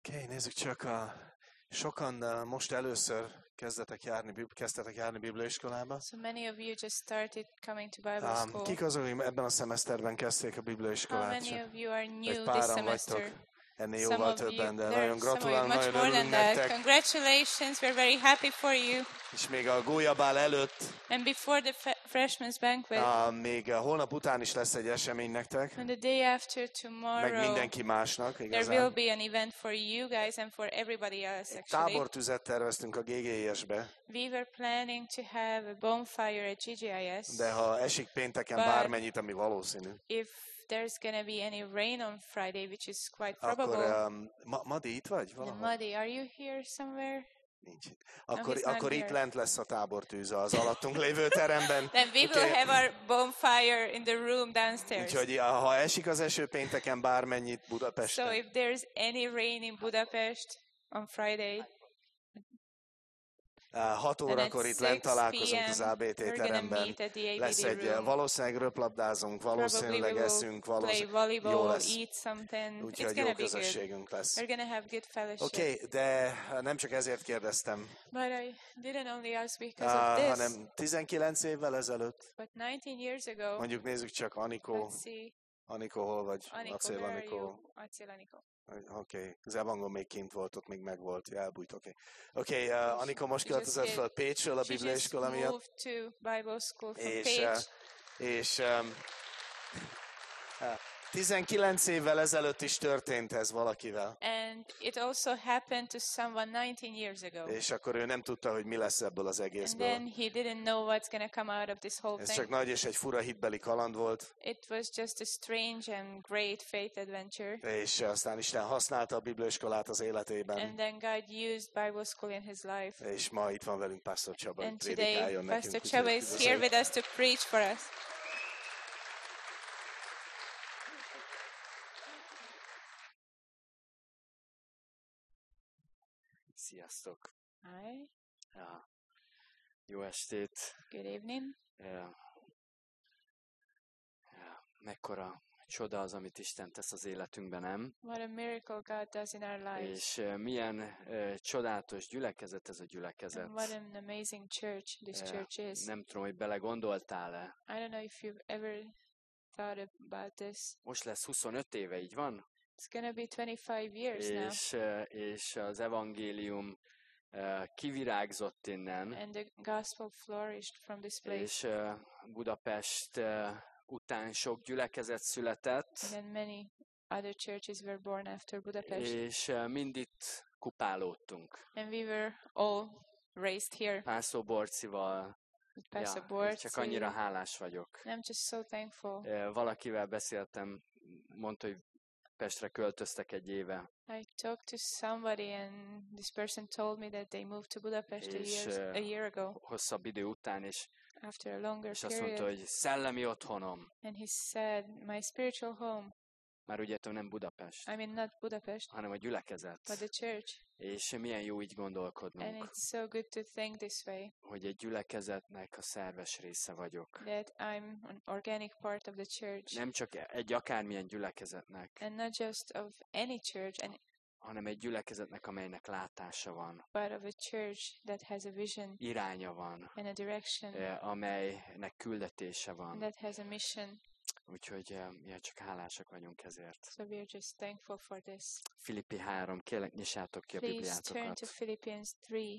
Oké, nézzük csak, sokan most először kezdtetek járni bibliaiskolába. So many of you just started coming to Bible school. Kik azok, akik ebben a szemeszterben kezdték a How bibliaiskolát? many of you are Egy new this páran vagytok, semester? ennél Some jóval of you, többen, de there nagyon are some of you gratulálunk, much nagyon more than örülünk that. nektek. Congratulations, we're very happy for you. És még a gólyabál előtt, And before the freshman's banquet, még holnap után is lesz egy esemény nektek, and the day after meg tomorrow, mindenki másnak, there will igazán. be an event for you guys and for everybody else, Egy actually. tábortüzet terveztünk a GGIS-be, We were planning to have a bonfire at GGIS. de ha esik pénteken But- bármennyit, ami valószínű, If there's going to be any rain on Friday, which is quite akkor probable. Madi itt vagy? And Valahol? Muddy, are you here somewhere? Nincs itt. he's not Akkor itt here. lent lesz a tábortűz az alattunk lévő teremben. Then we will Oké. have our bonfire in the room downstairs. Úgyhogy ha esik az eső pénteken bármennyit Budapesten, So if there's any rain in Budapest on Friday, 6 then at órakor itt lent 6 találkozunk az p.m. ABT we're going to teremben. meet at the Lesz ABD egy, room. valószínűleg röplabdázunk, Probably valószínűleg we will eszünk, play jó volleyball, lesz. eat something. It's Úgyhogy going jó to be good. közösségünk lesz. We're going to have good fellowship. Oké, de nem csak ezért kérdeztem, But I didn't only ask because of this, hanem 19 évvel ezelőtt, but 19 years ago, mondjuk nézzük csak Anikó, let's see, Anikó hol vagy? Anikó, Acél where are Anikó. you? Acél Anikó. Oké, Zebangon még kint volt, ott még megvolt, elbújt, oké. Anikó most Just költözött get- fel Pécsről a She just bibliaiskola miatt, moved to Bible school from és, Pécs. és 19 évvel ezelőtt is történt ez valakivel, And it also happened to someone 19 years ago. és akkor ő nem tudta, hogy mi lesz ebből az And egészből. then he didn't know what's going to come out of this whole Ez csak thing. nagy és egy fura hitbeli kaland volt, It was just a strange and great faith adventure. és aztán Isten használta a bibliaiskolát az életében, And then God used Bible school in his life. és ma itt van velünk Pastor Csaba, hogy And today, prédikáljon Pastor nekünk. Chaba úgyhogy is here üdvözöljük. with us to preach for us. Sziasztok! Hi, Ja. Jó estét! good evening. Mekkora csoda az, amit Isten tesz az életünkben, nem? What a miracle God does in our lives. És milyen csodálatos gyülekezet ez a gyülekezet. And what an amazing church this church is. Nem tudom, hogy belegondoltál-e. I don't know if you've ever thought about this. Most lesz 25 éve, így van? It's going to be 25 years now. És az evangélium kivirágzott innen, And the gospel flourished from this place. és Budapest után sok gyülekezet született, And then many other churches were born after Budapest. és mind itt kupálódtunk. And we were all raised here Pászló Borcival, with Pastor és Bortz. csak annyira hálás vagyok. I'm just so thankful. Valakivel beszéltem, mondta, hogy Pestre költöztek egy éve, I talked to somebody and this person told me that they moved to Budapest És, a year ago hosszabb idő után, after a longer és azt mondta, period. hogy szellemi otthonom, And he said, my spiritual home, már ugye nem Budapest, I mean not Budapest, hanem a gyülekezet. but the church. És milyen jó így And gondolkodnunk, it's so good to think this way, hogy egy gyülekezetnek a szerves része vagyok. that I'm an organic part of the church. Nem csak egy akármilyen gyülekezetnek, And not just of any church, hanem egy gyülekezetnek, amelynek látása van, but of a church that has a vision iránya van, and a direction, amelynek küldetése and van. that has a mission. Úgyhogy mi csak hálásak vagyunk ezért. So we are just thankful for this. Filippi 3, kérlek nyissátok ki a Please turn to Bibliátokat. Philippians 3.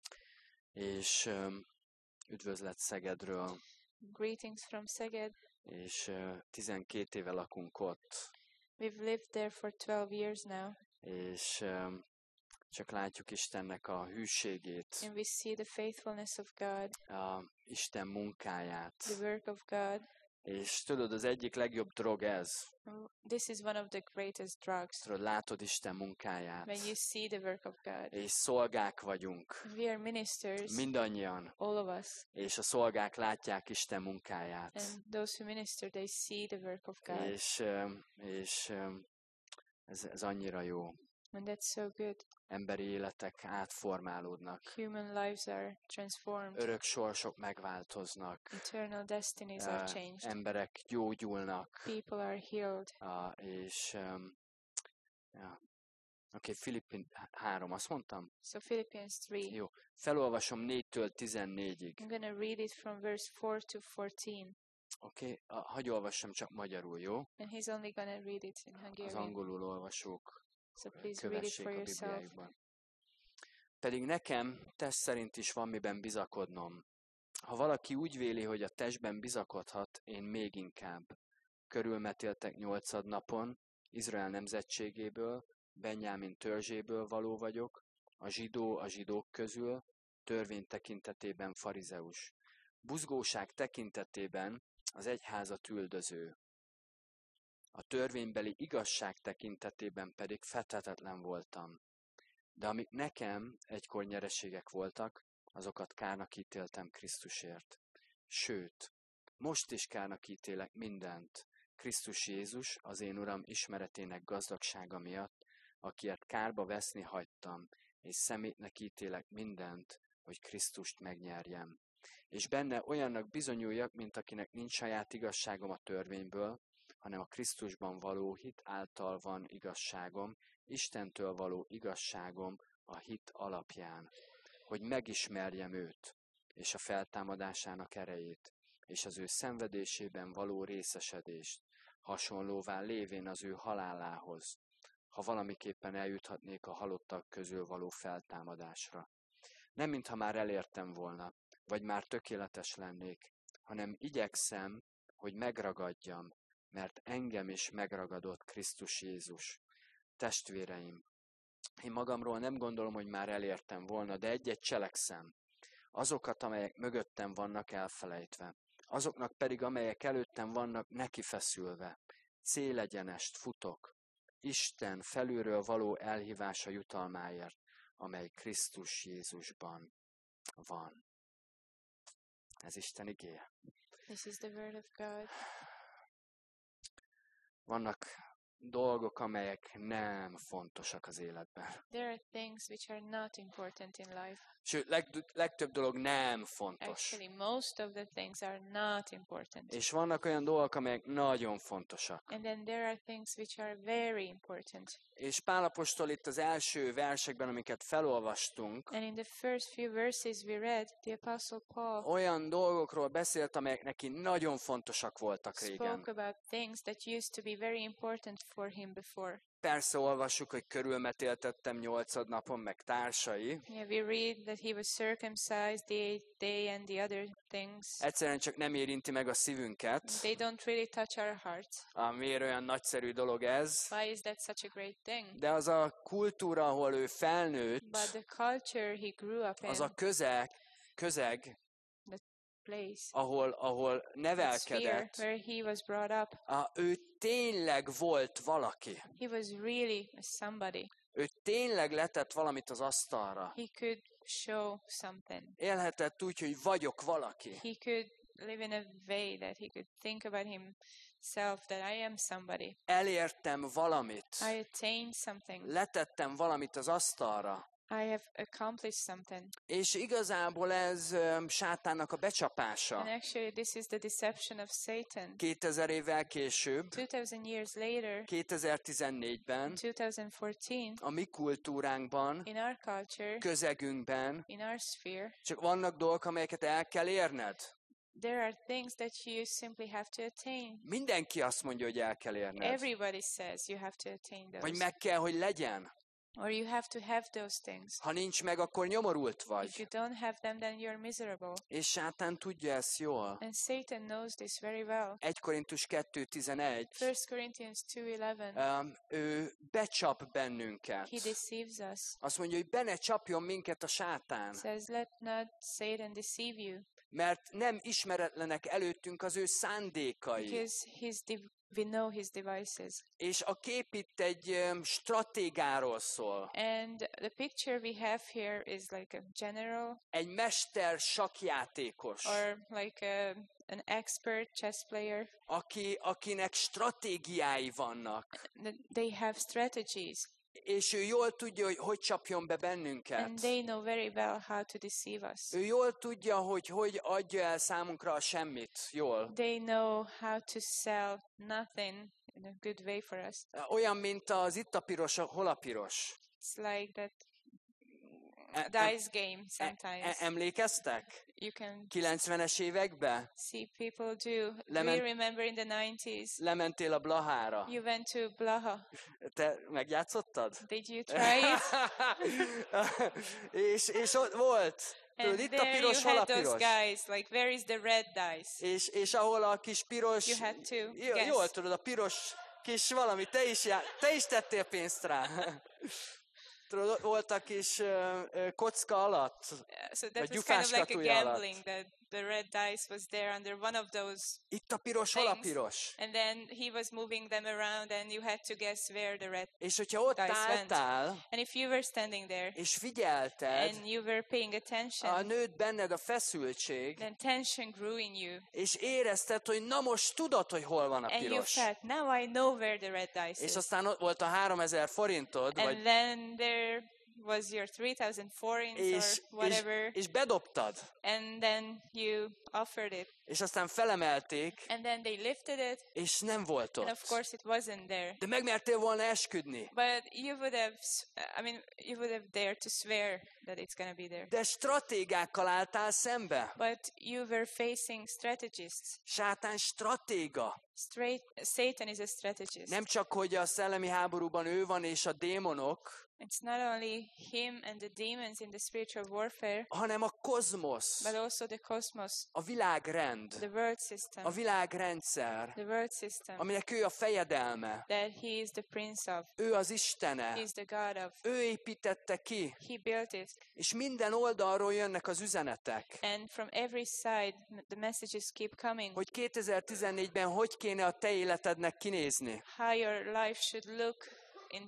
És üdvözlet Szegedről, Greetings from Szeged. és 12 éve lakunk ott, We've lived there for 12 years now, és csak látjuk Istennek a hűségét, and we see the faithfulness of God, a Isten munkáját. the work of God. És tudod, az egyik legjobb drog ez. This is one of the greatest drugs, Tudod, látod Isten munkáját. when you see the work of God. És szolgák vagyunk, We are ministers, mindannyian, all of us, és a szolgák látják Isten munkáját. and those who minister, they see the work of God, És ez annyira jó. and that's so good. Emberi életek átformálódnak, Human lives are transformed, örök sorsok megváltoznak, eternal destinies are changed, emberek gyógyulnak, people are healed, és ja, Oké, Filippi 3, azt mondtam? So Philippians 3. Jó. Felolvasom 4-től 14-ig. I'm going to read it from verse 4 to 14. Oké, hagyj olvassam csak magyarul, jó? And he's only going to read it in Az Hungarian. angolul olvasók So please read it kövessék for a yourself. Bibliájukban. Pedig nekem test szerint is van miben bizakodnom. Ha valaki úgy véli, hogy a testben bizakodhat, én még inkább. Körülmetéltek 8 napon, Izrael nemzetségéből, Benjámin törzséből való vagyok, a zsidó a zsidók közül, törvény tekintetében farizeus. Buzgóság tekintetében az egyházat üldöző. A törvénybeli igazság tekintetében pedig fethetetlen voltam. De amik nekem egykor nyereségek voltak, azokat kárnak ítéltem Krisztusért. Sőt, most is kárnak ítélek mindent, Krisztus Jézus, az én Uram ismeretének gazdagsága miatt, akiért kárba veszni hagytam, és szemétnek ítélek mindent, hogy Krisztust megnyerjem. És benne olyannak bizonyuljak, mint akinek nincs saját igazságom a törvényből, hanem a Krisztusban való hit által van igazságom, Istentől való igazságom a hit alapján, hogy megismerjem őt, és a feltámadásának erejét, és az ő szenvedésében való részesedést, hasonlóvá lévén az ő halálához, ha valamiképpen eljuthatnék a halottak közül való feltámadásra. Nem mintha már elértem volna, vagy már tökéletes lennék, hanem igyekszem, hogy megragadjam, mert engem is megragadott Krisztus Jézus. Testvéreim, én magamról nem gondolom, hogy már elértem volna, de egy-egy cselekszem. Azokat, amelyek mögöttem vannak elfelejtve. Azoknak pedig, amelyek előttem vannak nekifeszülve. Célegyenest futok. Isten felülről való elhívása jutalmáért, amely Krisztus Jézusban van. Ez Isten igéje. This is the word of God. Vannak dolgok, amelyek nem fontosak az életben. There are things which are not important in life. Sőt, legtöbb dolog nem fontos. Actually, most of the things are not important. És vannak olyan dolgok, amelyek nagyon fontosak. And then there are things which are very important. És Pál apostol itt az első versekben, amiket felolvastunk, And in the first few verses we read, the Apostle Paul olyan dolgokról beszélt, amelyek neki nagyon fontosak voltak régen. spoke about things that used to be very important for him before. Persze olvassuk, hogy körülmetéltettem 8 napon, meg társai. Yeah, we read that he was circumcised the 8th day and the other things. Egyszerűen csak nem érinti meg a szívünket. They don't really touch our hearts. Miért olyan nagyszerű dolog ez? Why is that such a great thing? De az a kultúra, ahol ő felnőtt, But the culture he grew up az in, a közeg, place, ahol the sphere nevelkedett, where he was brought up, ő tényleg volt valaki. he was really somebody. Ő tényleg letett valamit az asztalra. He could show something. Élhetett úgy, hogy vagyok valaki. He could live in a way that he could think about himself, that I am somebody. Elértem valamit. I attained something. Letettem valamit az asztalra. I have accomplished something. És igazából ez sátánnak a becsapása. And actually, this is the deception of Satan. 2000 évvel később, 2000 years later, 2014-ben, 2014, a mi kultúránkban, in our culture, közegünkben, in our sphere, csak vannak dolgok, amelyeket el kell érned. there are things that you simply have to attain. Mindenki azt mondja, hogy el kell érned. Everybody says you have to attain Vagy those. meg kell, hogy legyen. Or you have to have those things. Ha nincs meg, akkor nyomorult If you vagy. don't have them, then you're miserable. És sátán tudja ezt jól. And Satan knows this very well. 1 Korintus 2:11. 1 Corinthians 2:11, Ő becsap bennünket. he deceives us. Azt mondja, hogy be ne csapjon minket a sátán, Says, let not Satan deceive you, mert nem ismeretlenek előttünk az ő szándékai. because we know his devices. És a kép itt egy stratégáról szól. And the picture we have here is like a general Egy mester sakkjátékos, or like an expert chess player. akinek stratégiái vannak. They have strategies, És ő jól tudja, hogy hogy csapjon be and bennünket. they know very well how to deceive us. Ő jól tudja, hogy adja el számunkra a semmit. Jól. They know how to sell nothing in a good way for us. Olyan, mint az itt a piros, hol a piros. It's like that E- dice game sometimes. Emlékeztek? You can 90-es években? see people do. Do Lement- you remember in the 90s? Lementél a Blahára. You went to Blaha. Te megjátszottad? Did you try it? és ott volt. Tudod, And itt a there you piros, hol a had those piros. guys, like where is the red dice? És ahol a kis piros, You had to jól guess. tudod, a piros kis valami, te is tettél pénzt rá. Tudod, ott volt a kis kocka alatt. So Vagy that was kind of gyufás like a katúja alatt. gambling that the red dice was there under one of those. Itt a piros, hol a Things. piros. And then he was moving them around and you had to guess where the red. És hogyha ott Dice went. álltál, And if you were standing there és figyelted, and you were paying a attention, nőtt benned a feszültség, then tension grew in you. és érezted, hogy na most tudod, hogy hol van a And you piros. felt, now I know where the red dice És is. aztán ott volt a 3000 forintod, vagy, And then there was your 3,000 forints or whatever. és bedobtad. And then you offered it. És aztán felemelték, And then they lifted it. és nem volt And ott. of course it wasn't there. De megmertél volna esküdni. But you would have, you would have dared to swear that it's going to be there. De stratégákkal álltál szembe. But you were facing strategists. Sátán stratéga. Satan is a strategist. Nem csak, hogy a szellemi háborúban ő van, és a démonok, It's not only him and the demons in the spiritual warfare, hanem a kozmosz, but also the cosmos, a világrend, the world system, a világrendszer, the world system, aminek ő a fejedelme, that he is the prince of, ő az Istene, he is the God of. ő építette ki, He built it. és minden oldalról jönnek az üzenetek, And from every side, the messages keep coming. hogy 2014-ben hogy kéne a te életednek kinézni, How your life should look in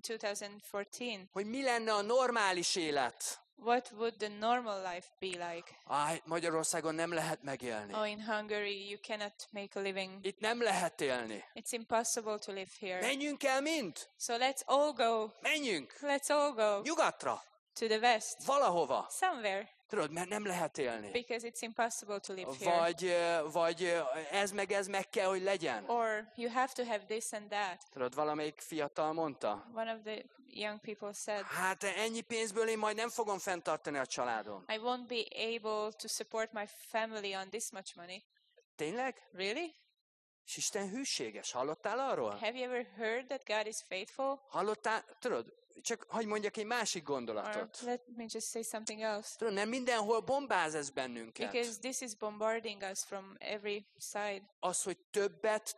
2014. hogy mi lenne a normális élet. What would the normal life be like? Magyarországon nem lehet megélni. Oh, in Hungary, you cannot make a living. Itt nem lehet élni. It's impossible to live here. Menjünk el mind! So let's all go. Menjünk! Let's all go Nyugatra! to the west. Valahova! Somewhere. Tudod, mert nem lehet élni. Because it's impossible to live here. Vagy ez meg kell, hogy legyen. Or you have to have this and that. Tudod, valamelyik fiatal mondta? One of the young people said, Hát ennyi pénzből én majd nem fogom fenntartani a családom. I won't be able to support my family on this much money. Tényleg? Really? És Isten hűséges. Hallottál arról? Have you ever heard that God is faithful? Hallottál? Tudod, csak hagyj mondjak egy másik Or gondolatot. let me just say something else. Tudod, nem mindenhol bombáz ez bennünket. Because this is bombarding us from every side. Az, hogy többet.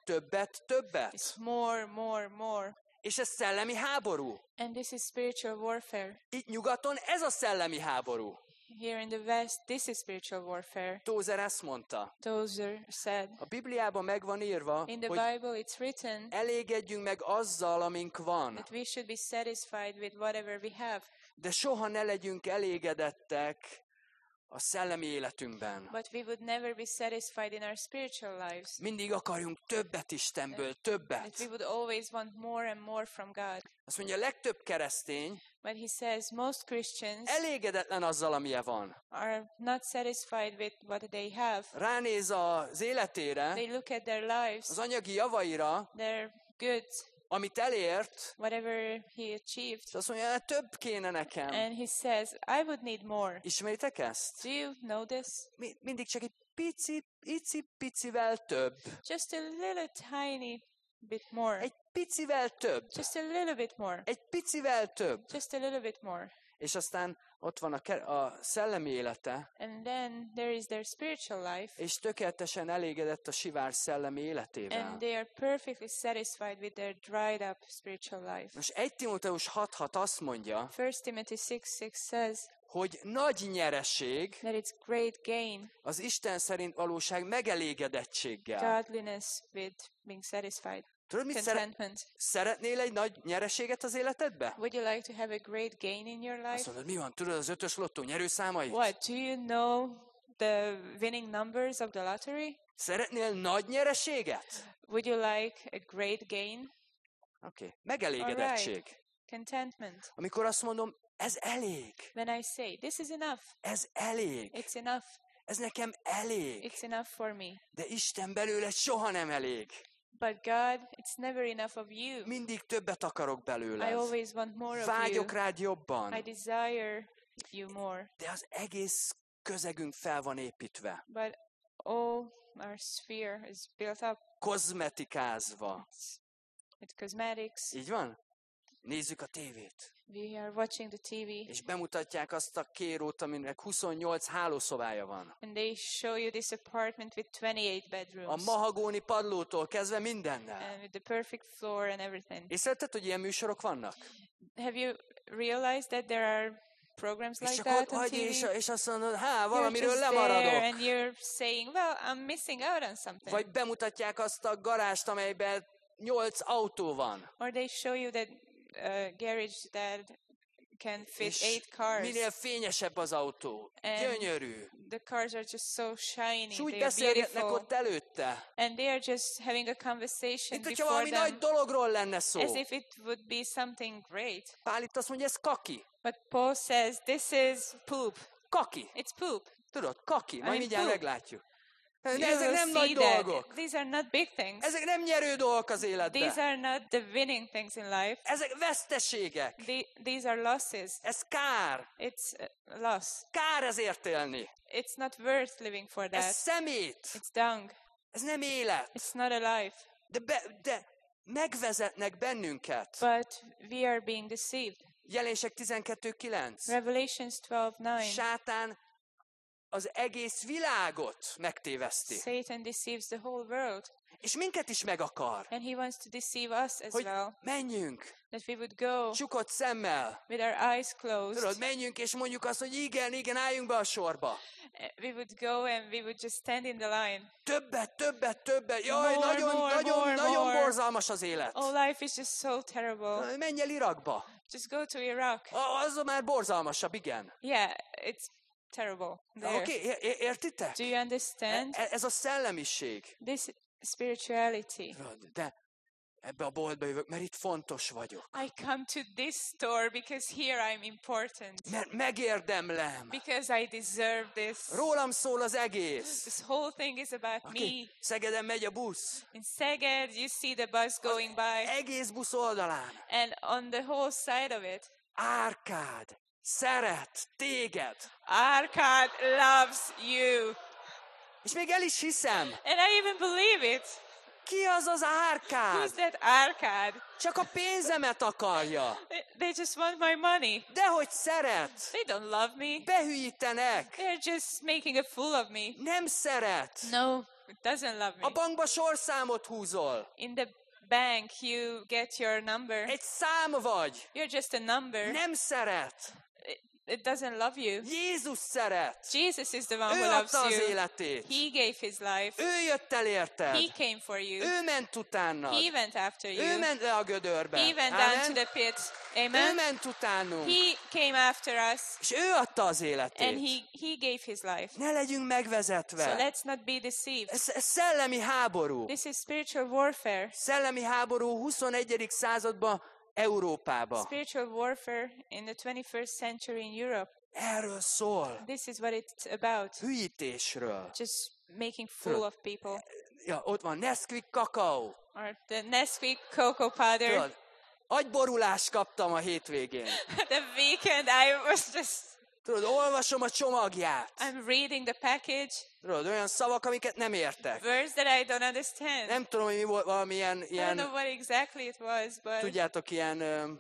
It's more, more, more. És ez szellemi háború. And this is spiritual warfare. Itt nyugaton ez a szellemi háború. Here in the West, this is spiritual warfare. Tózer ezt mondta. Tozer said. A Bibliában meg van írva, In the hogy Bible, it's written elégedjünk meg azzal, amink van, that we should be satisfied with whatever we have. de soha ne legyünk elégedettek a szellemi életünkben. But we would never be satisfied in our spiritual lives. Mindig akarjunk többet Istenből, That we többet. would always want more and more from God. Azt mondja, a legtöbb keresztény But he says most Christians elégedetlen azzal, amilyen van. are not satisfied with what they have. Ránéz az életére, They look at their lives, az anyagi javaira, their goods, amit elért, whatever he achieved, és azt mondja, hát több kéne nekem. and he says, I would need more. Ismeritek ezt? Do you know this? Mindig csak egy picivel több. Just a little tiny bit more. Egy picivel több. Just a little bit more. Egy picivel több. Just a little bit more. És aztán ott van a szellemi élete, And then there is their spiritual life, és tökéletesen elégedett a sivár szellemi életével. and they are perfectly satisfied with their dried up spiritual life. Most 1 Timóteus 6.6 azt mondja, 1 Timothy 6:6 says hogy nagy nyereség that it's great gain, az Isten szerint valóság megelégedettséggel. godliness with being satisfied, Tudod, mit contentment. szeretnél egy nagy nyereséget az életedbe? Would you like to have a great gain in your Azt life? mondod, mi van? Tudod az 5-ös lottó nyerőszámait? What? Do you know the winning numbers of the lottery? Szeretnél nagy nyereséget? Would you like a great gain? Oké. Megelégedettség. Contentment. Amikor azt mondom, ez elég. When I say, this is enough, Ez elég. it's enough, Ez nekem elég. it's enough for me. De Isten belőle soha nem elég. But God, it's never enough of you. Mindig többet akarok I belőled. always want more of Vágyok you. rád I jobban. desire you more. De az egész közegünk fel van építve. But all our sphere is built up Kozmetikázva. with cosmetics. Így van? Nézzük a tévét. We are watching the TV És bemutatják azt a kérót, aminek 28 hálószobája van. and they show you this apartment with 28 A bedrooms mahagóni padlótól kezdve mindennel. and with the perfect floor and everything. Észrevetted, hogy ilyen műsorok vannak? Have you realized that there are programs És like csak ott that on vagy, TV? és azt mondod, You're valamiről just there lemaradok. and you're saying, well, I'm missing out on something. Vagy bemutatják azt a garást, amelyben 8 autó van. Or they show you that garage that can fit És 8 cars. minél fényesebb az autó. And Gyönyörű. the cars are just so shiny. És úgy They are beszélgetnek beautiful. ott előtte. And they are just having a conversation Mint hogyha before valami nagy them dologról lenne szó. as if it would be something great. Pál itt azt mondja, ez kaki. But Paul says this is poop. Kaki. It's poop. Tudod, kaki. Majd mean, mindjárt poop. meglátjuk. De You ezek will nem see nagy that. dolgok. These are not big things. Ezek nem nyerő dolgok az életben. These are not the winning things in life. Ezek veszteségek. These are losses. Ez kár. It's a loss. Kár ezért élni. It's not worth living for Ez that. szemét. It's dung. Ez nem élet. It's not a life. De megvezetnek bennünket. But we are being deceived. Jelenések 12:9. Revelations 12:9. Sátán az egész világot megtéveszti. Satan deceives the whole world. És minket is meg akar. And he wants to deceive us as Hogy well. menjünk, That we would go csukott szemmel. with our eyes closed. Tudod, menjünk és mondjuk azt, hogy igen, álljunk be a sorba. We would go and we would just stand in the line. Többet. Jaj, More, nagyon more. borzalmas az élet. Oh, life is just so terrible. Menj el Irakba. Just go to Iraq. Az már borzalmasabb, igen. Yeah, it's terrible there. Oké, értitek? Do you understand? Ez a szellemiség. This spirituality. Tudod, de ebbe a boltba jövök, mert itt fontos vagyok. I come to this store because here I'm important. Mert megérdemlem. Because I deserve this. Rólam szól az egész. This whole thing is about Okay. me. Szegeden megy a busz. In Szeged, you see the bus going by. Egész busz oldalán. And on the whole side of it, Árkád szeret téged. Arkad loves you. És még el is hiszem. And I even believe it. Ki az az Who's Árkád? that Arkad? Csak a pénzemet akarja. They just want my money. Dehogy szeret. They don't love me. Behűítenek. They're just making a fool of me. Nem szeret. No, it doesn't love A me. bankba sorszámot húzol. In the bank, you get your number. Egy szám vagy. You're just a number. Nem szeret. It doesn't love you. Jézus szeret. Jesus is the one Ő who loves adta az you. életét. He gave his life. Ő jött el érted. He came for you. Ő ment utánad. He went after Ő you. ment le a gödörbe. He went down to Amen. the pit. Ő Amen. ment utánunk. He came after us És ő adta az and életét. he gave his life. Ne legyünk So megvezetve. let's not be deceived. Ez szellemi háború. This is spiritual warfare. Szellemi háború 21. században Európába. Spiritual warfare in the 21st century in Europe. Erről szól. This is what it's about. Hülyítésről. Just making fool of people. Ja, ott van Nesquik kakaó. Or the Nesquik cocoa powder. Tudod, agyborulást kaptam a hétvégén. The weekend I was just, Tudod, olvasom a csomagját. I'm reading the package. Tudod, olyan szavak, amiket nem értek. Words that I don't understand. Nem tudom, hogy mi volt valami I don't know ilyen what exactly it was, but tudjátok, ilyen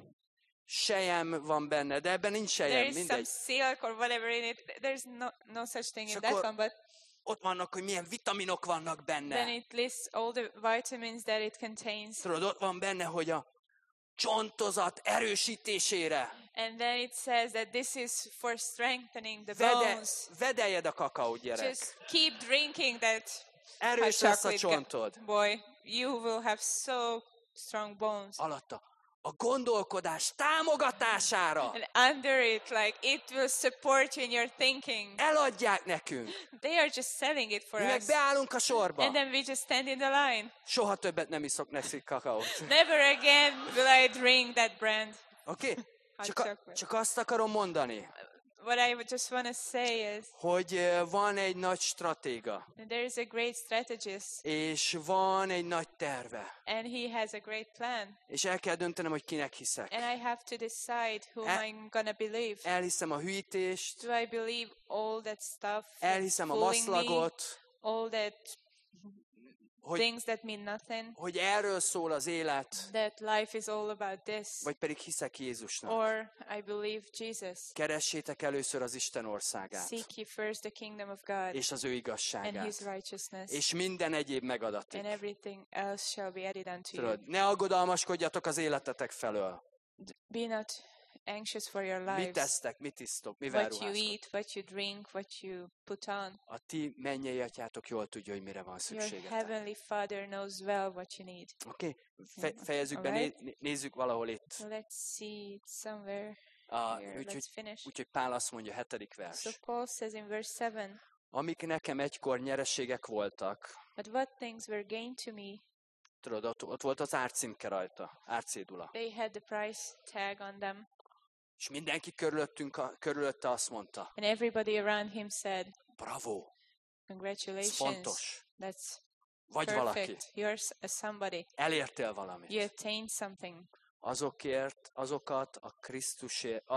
sejem van benne, de ebben nincs there sejem, is some mindegy. silk or whatever in it. There's no such thing in És that akkor- one, but Ott vannak, hogy milyen vitaminok vannak then benne. it lists all the vitamins that it contains. Tudod, ott van benne, hogy a csontozat erősítésére And then it says that this is for strengthening the bones. vedeljed a kakaót, gyerek. Just keep drinking that hot Erős lesz a chocolate, csontod. boy. You will have so strong bones. Alatta a gondolkodás támogatására And under it, like, it will support you in your thinking. eladják nekünk. They are just selling it for Mi meg us. beállunk a sorba. And then we just stand in the line. Soha többet nem iszok Nesquik kakaót. Never again will I drink that brand. Oké? Hot Csak, chocolate. csak azt akarom mondani, what I would just want to say is hogy van egy nagy stratéga, that there is a great strategist és van egy nagy terve, and he has a great plan. és el kell döntenem, hogy kinek hiszek. And I have to decide whom I'm going to believe. Elhiszem a hűítést, Do I believe all that stuff that's elhiszem a fooling me, maszlagot, all that hogy, things that mean nothing, hogy erről szól az élet, that life is all about this, vagy pedig hiszek Jézusnak. or I believe Jesus. Keressétek először az Isten országát, Seek ye first the kingdom of God és az ő and igazságát, his righteousness, és minden egyéb megadatik. and everything else shall be added unto you. Tudod, ne aggodalmaskodjatok az életetek felől. Be not anxious for your Mit lives, tesztek, mit isztok, mivel what you ruháztok. eat, what you drink, what you put on. A ti mennyei atyátok jól tudja, hogy mire van Your szükségetek. heavenly Father knows well what you need. Oké? Fejezzük be, Alright. nézzük valahol itt. Let's see it somewhere here. Úgyhogy Let's finish. Pál azt mondja, 7. So vers. Paul says in verse 7, Amik nekem egykor nyereségek voltak, but what things were gained to me, tudod, ott volt az árcímke rajta, árcédula. they had the price tag on them. És mindenki körülötte azt mondta, And everybody around him said, bravo, ez congratulations, fontos, that's vagy valaki, perfect. You're a somebody. elértél valamit. You attained something. Azokat a Krisztusért,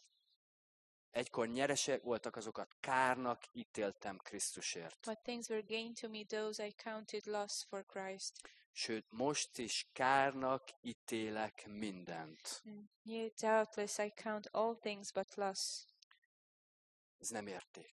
egykor nyeresek voltak, azokat kárnak ítéltem Krisztusért. What things were gained to me, those I counted loss for Christ. Sőt, most is kárnak ítélek mindent. Yea, doubtless I count all things but loss. Ez nem érték.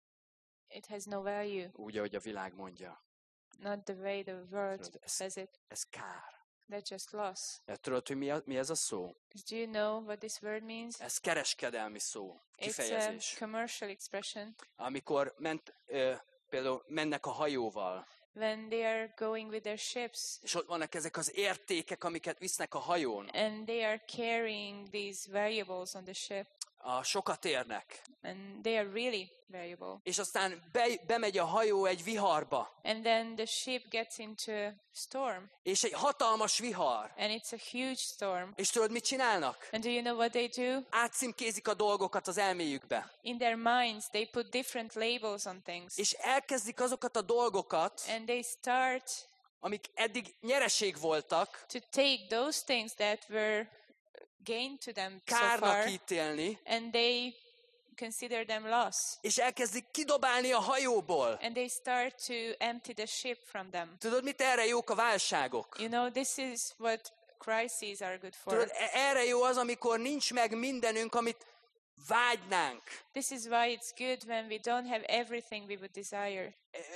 It has no value, Úgy, ahogy a világ mondja. not the way the world Tudod, says it. Ez kár. That's just loss. De tudod, hogy mi ez a szó? Do you know what this word means? Ez kereskedelmi szó, It's a kifejezés. commercial expression. Amikor például mennek a hajóval, When they are going with their ships és ott vannak ezek az értékek, amiket visznek a hajón. and they are carrying these valuables on the ship, Sokat érnek. and they are really valuable. És aztán bemegy a hajó egy viharba, And then the ship gets into a storm, és egy hatalmas vihar. and it's a huge storm. És tudod, mit csinálnak? And do you know what they do? Átcímkézik a dolgokat az elméjükbe. In their minds, they put different labels on things. És elkezdik azokat a dolgokat, And they start amik eddig nyereség voltak, to take those things that were gained to them so kárnak far, ítélni, and they consider them loss. és elkezdik kidobálni a hajóból. And they start to empty the ship from them. Tudod, mit erre jók a válságok? You know, this is what crises are good for. Tudod, erre jó az, amikor nincs meg mindenünk, amit vágynánk. This is why it's good when we don't have everything we would desire.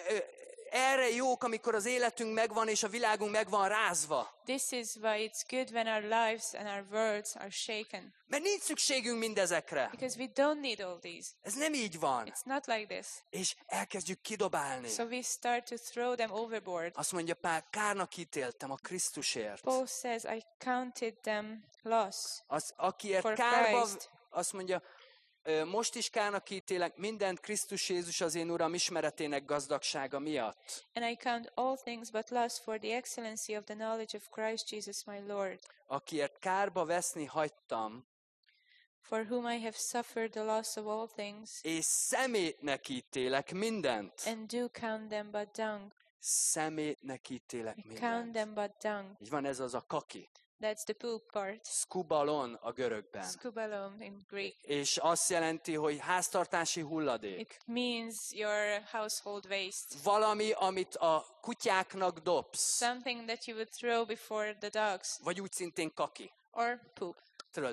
Erre jók, amikor az életünk megvan, és a világunk meg van rázva. This is why it's good when our lives and our worlds are shaken. Mert nincs szükségünk mindezekre. Because we don't need all these. Ez nem így van. It's not like this. És elkezdjük kidobálni. So we start to throw them overboard. Azt mondja Pál, kárnak ítéltem a Krisztusért. Paul says, I counted them loss. Az, akiért For kárba, Christ. azt mondja, most is kárnak ítélek mindent Krisztus Jézus az én Uram ismeretének gazdagsága miatt. And I count all things but loss for the excellency of the knowledge of Christ Jesus my Lord, Akiért kárba veszni hagytam, for whom I have suffered the loss of all things, és szemétnek ítélek mindent. and do count them but dung. Szemétnek ítélek Count mindent. them but dung. Így van, ez az a kaki. That's the poop part. Skubalon a görögben. Skubalon in Greek. És azt jelenti, hogy háztartási hulladék. It means your household waste. Valami, amit a kutyáknak dobsz. Something that you would throw before the dogs. Vagy úgy szintén kaki. Or poop. Tudod,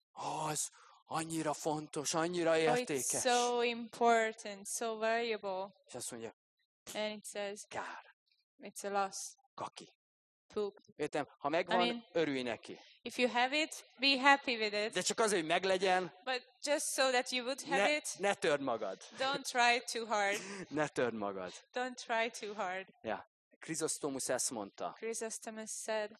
az annyira fontos, annyira Oh, it's értékes. so important, so valuable. És azt mondja, And it says, kár, it's a loss. kaki. Poop. Értem? Ha megvan, I mean- örülj neki. If you have it, be happy with it. De csak azért, hogy meglegyen, But just so that you would have it, ne törd magad. don't try too hard. Ne törd magad. Don't try too hard. Ja. Chrysostomus ezt mondta. Chrysostomus said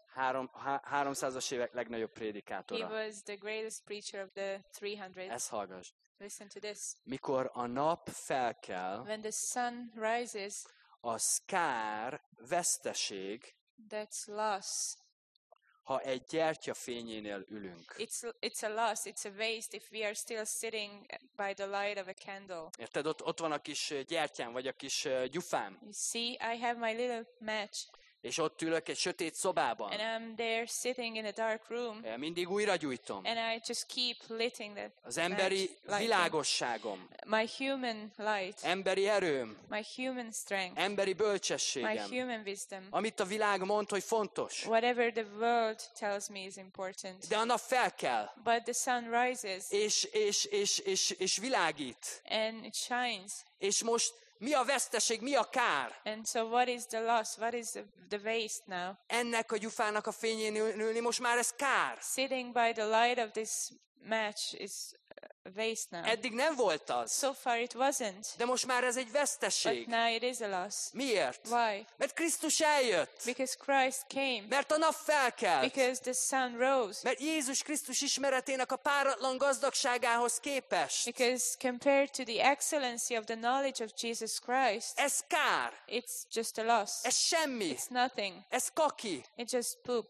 300-as évek legnagyobb he prédikátora. was the greatest preacher of the 300s. Ezt hallgass. Listen to this. Mikor a nap felkel, When the sun rises, az kár, veszteség, that's loss. ha egy gyertya fényénél ülünk. It's a loss, it's a waste if we are still sitting by the light of a candle. Érted? Ott van a kis gyertyám, vagy a kis gyufám, You see, I have my little match, és ott ülök egy sötét szobában. and I'm there sitting in a dark room, Mindig újra gyújtom. and I just keep lighting that Az emberi lighting. világosságom, My human light, emberi erőm, my human strength, emberi my bölcsességem, human wisdom, amit a világ mond, hogy fontos. whatever the world tells me is important. De a nap felkel, But the sun rises és világít. and it shines. És most mi a veszteség, mi a kár? And so what is the loss? What is the waste now? Ennek a gyufának a fényén ülni, most már ez kár. Sitting by the light of this match is a waste now. Eddig nem volt az, So far it wasn't, de most már ez egy but veszteség. now it is a loss. Miért? Why? Mert Krisztus eljött. Because Christ came. Mert a nap felkelt. Because the sun rose. Mert Jézus Krisztus ismeretének a páratlan gazdagságához képest. Because compared to the excellency of the knowledge of Jesus Christ, Ez kár. it's just a loss. Ez semmi. It's nothing. Ez kaki. It's just poop.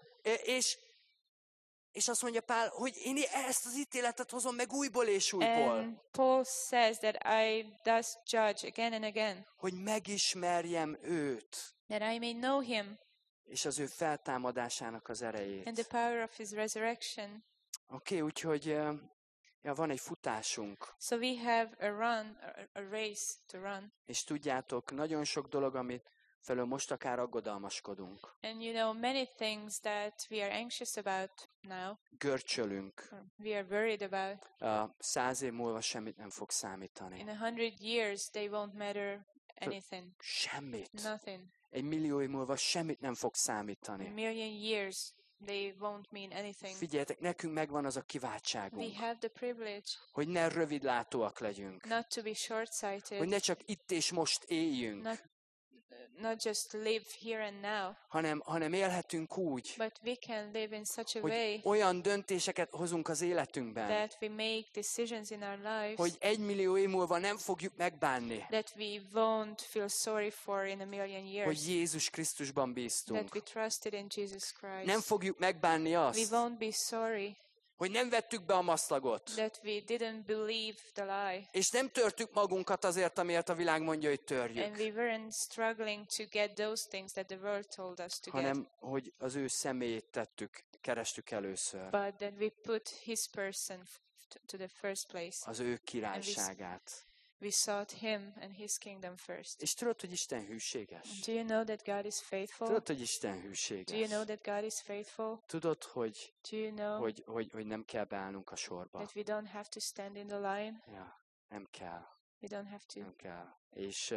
És azt mondja Pál, hogy én ezt az ítéletet hozom meg újból és újból. And Paul says that I thus judge again and again, Hogy megismerjem őt. that I may know him És az ő feltámadásának az and erejét. the power of his resurrection. Oké, úgyhogy van egy futásunk. So we have a run, a race to run. És tudjátok, nagyon sok dolog, amit felől most akár aggodalmaskodunk. And you know, many things that we are anxious about now, Görcsölünk. or we are worried about, 100 év múlva semmit nem fog számítani. in 100 years, they won't matter anything. Semmit. Nothing. 1 millió év múlva semmit nem fog In a számítani. million years, they won't mean anything. Figyeljetek, nekünk megvan az a We kiváltságunk, have the privilege hogy ne rövidlátóak legyünk. not to be short-sighted, Hogy ne csak itt és most éljünk, not just live here and now, hanem élhetünk úgy, but we can live in such a hogy way olyan döntéseket hozunk az életünkben, that we make decisions in our lives hogy 1 millió év múlva nem fogjuk megbánni, that we won't feel sorry for in a million years, hogy Jézus Krisztusban that bíztunk. we trusted in Jesus Christ. Nem fogjuk megbánni We azt, won't be sorry hogy nem vettük be a maszlagot, that we didn't believe the lie, és nem törtük magunkat azért, amiért a világ mondja, hogy and törjük, we weren't struggling to get those things that the world told us to get, hanem hogy az ő személyét kerestük először, but that we put his person to the first place. az ő királyságát. We sought him and his kingdom first. És tudod, hogy Isten hűséges? Do you know that God is faithful? Tudod, hogy Isten Do you hűséges? know that God is faithful? Tudod, hogy, Do you know hogy nem kell beállnunk a sorba? that we don't have to stand in the line? Ja, nem kell, We don't have to, nem kell. És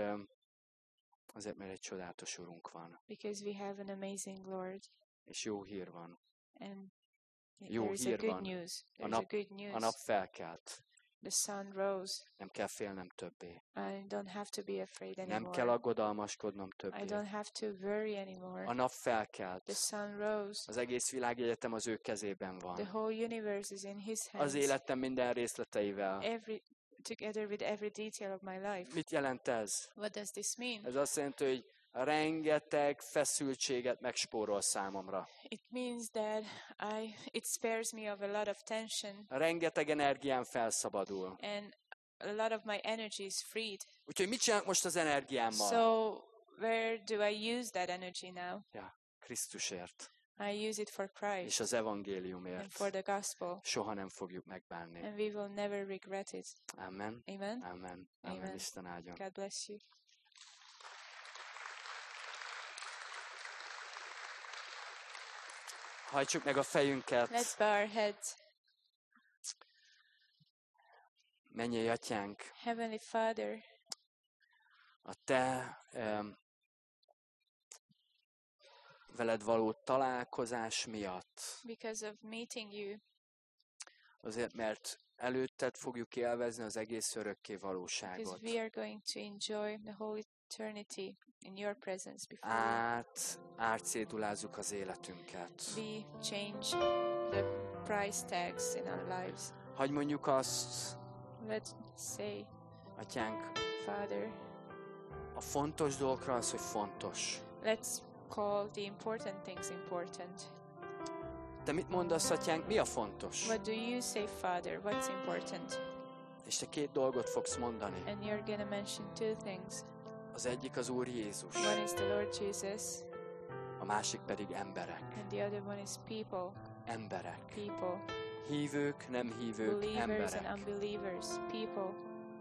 azért, mert egy csodálatos Urunk van, because we have an amazing Lord, és jó hír van. and Jó there is a hír good van. news. A There is a nap, good a news. nap felkelt, The sun rose. nem kell félnem többé. I don't have to be afraid Nem kell anymore. aggodalmaskodnom I többé. don't have to worry A anymore. nap felkelt, The sun rose. az egész világegyetem az ő kezében The van. whole universe is in his Az hands. életem minden részleteivel. Together with every detail of my life. Mit jelent ez? What does this mean? Ez azt jelenti, hogy rengeteg feszültséget megspórol számomra. It means that it spares me of a lot of tension, Rengeteg energiám felszabadul. and a lot of my energy is freed. Úgyhogy mit csinálok most az energiámmal? So where do I use that energy now? Krisztusért I use it for és Christ az and evangéliumért. for the gospel, Soha nem fogjuk megbánni. and we will never regret it. Amen. Amen. Amen. Amen. Amen. Isten áldjon. God bless you. Hajtsuk meg a fejünket. Let's bow our heads. Mennyei Atyánk, Heavenly Father, a Te veled való találkozás miatt, because of meeting you, azért, mert előtted fogjuk élvezni az egész örökké because valóságot. we are going to enjoy the whole eternity in your presence before you. Átcédulázzuk az életünket. We change the price tags in our lives. Hagy mondjuk azt, Let's say, Atyánk, Father, a fontos dolgokra az, hogy fontos. let's call the important things important. Te mit mondasz, Atyánk, mi a fontos? What do you say, Father? What's important? És te 2 dolgot fogsz mondani. And you're going to mention 2 things. Az egyik az Úr Jézus, One is the Lord Jesus, a másik pedig emberek. and the other one is people. Emberek. People. Hívők, nem hívők, Believers and emberek. unbelievers. People.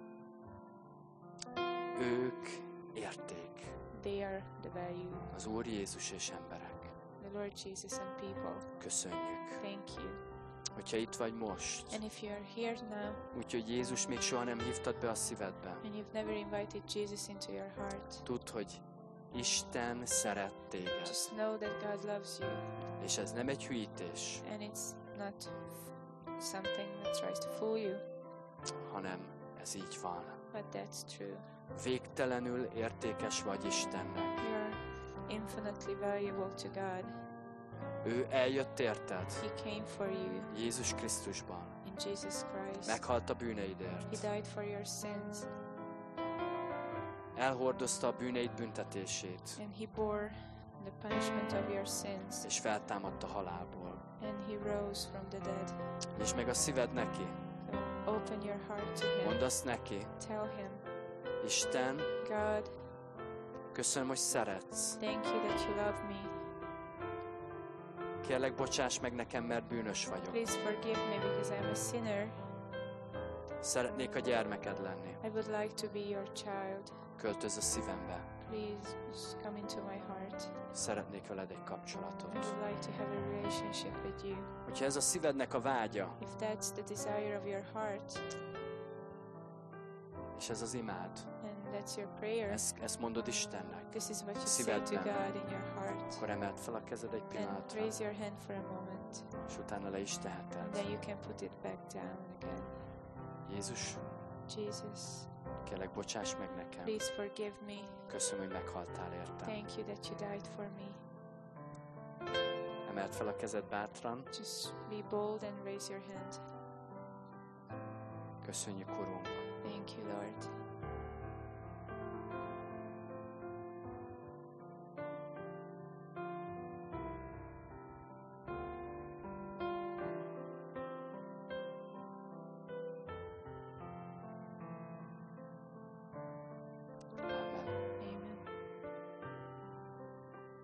Ők érték. They are the value. Az Úr Jézus és emberek. The Lord Jesus and people. Köszönjük. Thank you. Hogyha itt vagy most, And if you are here now, úgyhogy Jézus még soha nem hívtad be a szívedbe, and you've never invited Jesus into your heart, tudd, hogy Isten szeret téged. just know that God loves you. És ez nem egy hülyítés, And it's not something that tries to fool you, hanem ez így van. but that's true. Végtelenül értékes vagy Istennek. You're infinitely valuable to God. Ő eljött érted He came for you Jézus Krisztusban. in Jesus Christ. Meghalt a He bűneidért. died for your sins, Elhordozta a bűneid büntetését. and He bore the punishment of your sins, És feltámadt a halálból. and He rose from the dead. És meg a szíved neki. So open your heart to Him. Mondd azt neki. Tell Him, Isten, God, köszönöm, hogy szeretsz. thank you that you love me. Kérlek, bocsáss meg nekem, mert bűnös vagyok. Please forgive me because I'm a sinner. Szeretnék a gyermeked lenni. I would like to be your child. Költözz a szívembe. Please just come into my heart. Szeretnék veled egy I kapcsolatot. would like to have a relationship with you. Hogyha ez a szívednek a vágya, If that's the desire of your heart és ez az imád, and that's your prayer, ezt mondod Istennek, this is what you say to szívedben, God in your heart, akkor emeld fel a kezed egy then pillanatra, raise your hand for a moment, és utána le is and teheted. then you can put it back down again. Jézus, Jesus, kérlek, bocsáss meg nekem. please forgive me. Köszönöm, hogy meghaltál értem. Thank you that you died for me. Emeld fel a kezed bátran. Just be bold and raise your hand. Köszönjük, Urunk. Thank you, Lord.